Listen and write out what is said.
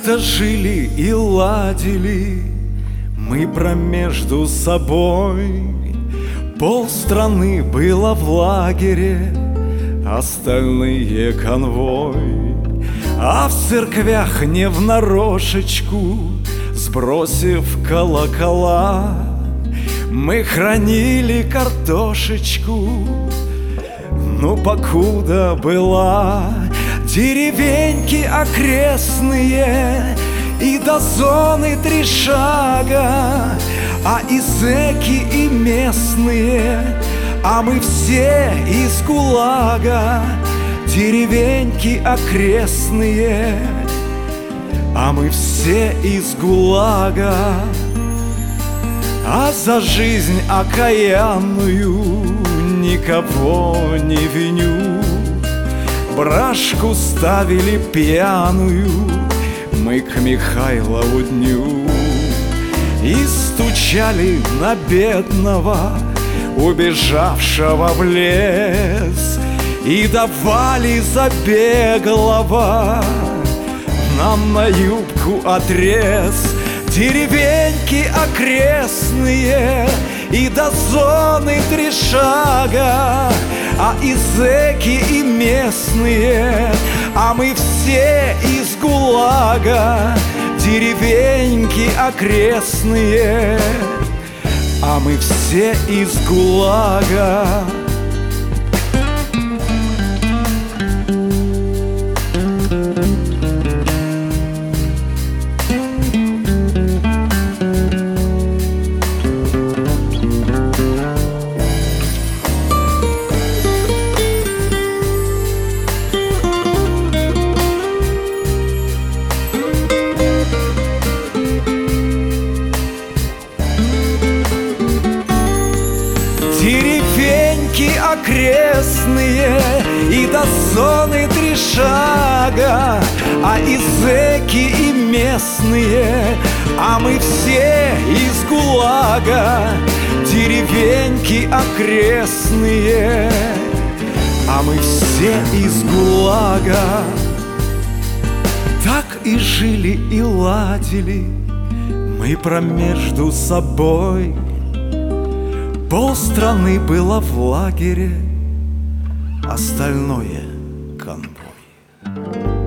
Как-то жили и ладили мы промежду собой. Полстраны было в лагере, остальные конвой. А в церквях не внарошечку, сбросив колокола, мы хранили картошечку, ну покуда была. Деревеньки окрестные и до зоны 3 шага, а и зэки, и местные, а мы все из ГУЛАГа. Деревеньки окрестные, а мы все из ГУЛАГа. А за жизнь окаянную никого не виню. Брашку ставили пьяную мы к Михайлову дню и стучали на бедного, убежавшего в лес, и давали за беглого нам на юбку отрез. Деревеньки окрестные и до зоны 3 шага, а и зэки, и местные, а мы все из ГУЛАГа. Деревеньки окрестные, а мы все из ГУЛАГа. Деревеньки окрестные и до зоны 3 шага, а и зэки, и местные, а мы все из ГУЛАГа. Деревеньки окрестные, а мы все из ГУЛАГа. Так и жили и ладили мы промежду собой. Полстраны было в лагере, остальное конвой.